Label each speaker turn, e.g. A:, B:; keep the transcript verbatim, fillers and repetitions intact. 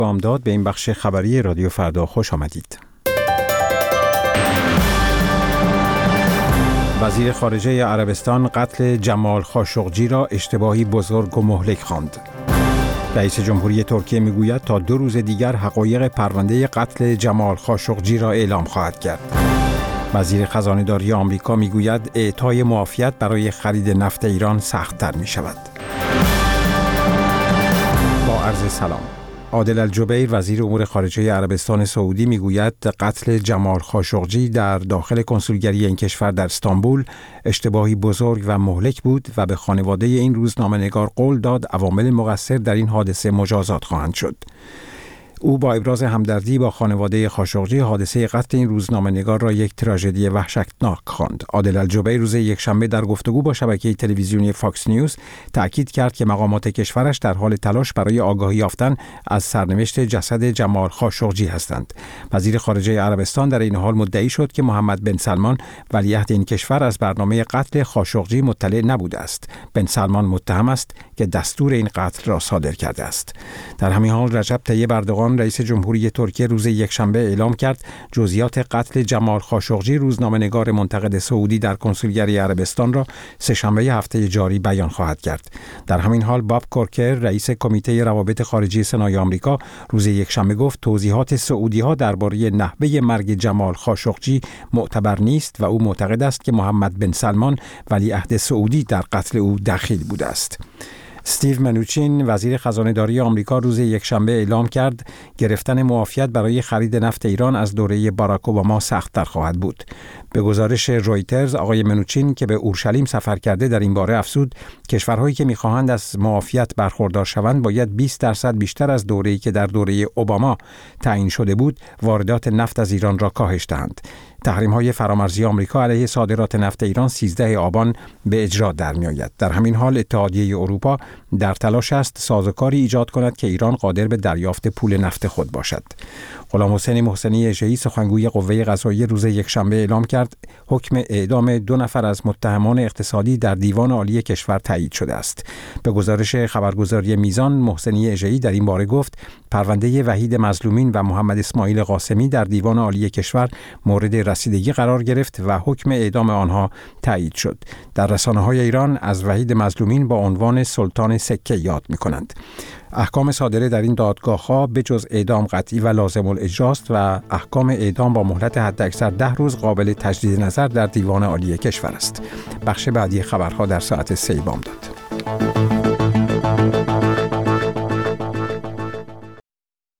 A: بامداد به این بخش خبری رادیو فردا خوش آمدید. وزیر خارجه عربستان قتل جمال خاشقجی را اشتباهی بزرگ و مهلک خواند. رئیس جمهوری ترکیه میگوید تا دو روز دیگر حقایق پرونده قتل جمال خاشقجی را اعلام خواهد کرد. وزیر خزانه‌داری آمریکا میگوید اعطای معافیت برای خرید نفت ایران سخت‌تر می شود. با عرض سلام. عادل الجبیر وزیر امور خارجه عربستان سعودی میگوید قتل جمال خاشقجی در داخل کنسولگری این کشور در استانبول اشتباهی بزرگ و مهلک بود و به خانواده این روزنامه‌نگار قول داد عوامل مقصر در این حادثه مجازات خواهند شد. او با ابراز همدردی با خانواده خاشقجی حادثه قتل این روزنامه‌نگار را یک تراژدی وحشتناک خواند. عادل الجبیر روز یکشنبه در گفتگو با شبکه تلویزیونی فاکس نیوز تأکید کرد که مقامات کشورش در حال تلاش برای آگاهی یافتن از سرنوشت جسد جمال خاشقجی هستند. وزیر خارجه عربستان در این حال مدعی شد که محمد بن سلمان ولیعهد این کشور از برنامه قتل خاشقجی مطلع نبوده است. بن سلمان متهم است که دستور این قتل را صادر کرده است. در همین حال رجب طیب اردوغان رئیس جمهوری ترکیه روز یکشنبه اعلام کرد جزئیات قتل جمال خاشقجی روزنامه‌نگار منتقد سعودی در کنسولگری عربستان را سه‌شنبه هفته جاری بیان خواهد کرد. در همین حال باب کورکر رئیس کمیته روابط خارجی سنای آمریکا روز یکشنبه گفت توضیحات سعودی‌ها درباره نحوه مرگ جمال خاشقجی معتبر نیست و او معتقد است که محمد بن سلمان ولیعهد سعودی در قتل او دخیل بوده است. استیو منوچین وزیر خزانه‌داری آمریکا روز یکشنبه اعلام کرد گرفتن معافیت برای خرید نفت ایران از دوره باراک اوباما سخت‌تر خواهد بود. به گزارش رویترز آقای منوچین که به اورشلیم سفر کرده در این باره افزود کشورهایی که می‌خواهند از معافیت برخوردار شوند باید بیست درصد بیشتر از دوره‌ای که در دوره اوباما تعیین شده بود واردات نفت از ایران را کاهش دهند. تحریم‌های فرامرزی آمریکا علیه صادرات نفت ایران سیزده آبان به اجرا در می‌آید. در همین حال اتحادیه اروپا در تلاش است سازوکاری ایجاد کند که ایران قادر به دریافت پول نفت خود باشد. غلام حسین محسنی اژه‌ای سخنگوی قوه قضاییه روز یکشنبه اعلام کرد حکم اعدام دو نفر از متهمان اقتصادی در دیوان عالی کشور تایید شده است. به گزارش خبرگزاری میزان محسنی اژه‌ای در این باره گفت پرونده وحید مظلومین و محمد اسماعیل قاسمی در دیوان عالی کشور مورد رسیدگی قرار گرفت و حکم اعدام آنها تایید شد. در رسانه‌های ایران از وحید مظلومین با عنوان سلطان سکه یاد می‌کنند. احکام صادره در این دادگاه‌ها به جز اعدام قطعی و لازم الاجراست و احکام اعدام با مهلت حداکثر ده روز قابل تجدید نظر در دیوان عالی کشور است. بخش بعدی خبرها در ساعت سه بامداد.